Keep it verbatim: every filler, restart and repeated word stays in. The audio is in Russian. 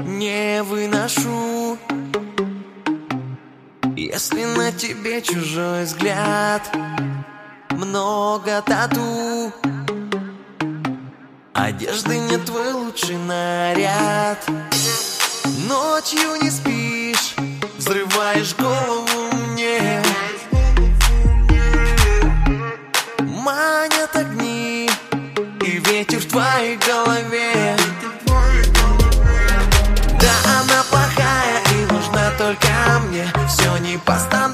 не выношу, если на тебе чужой взгляд, много тату, одежды нет, твой лучший наряд. Ночью не спишь, взрываешь голову мне, манят огни и ветер в твоей голове. Да, она плохая и нужна только мне, все не по столу.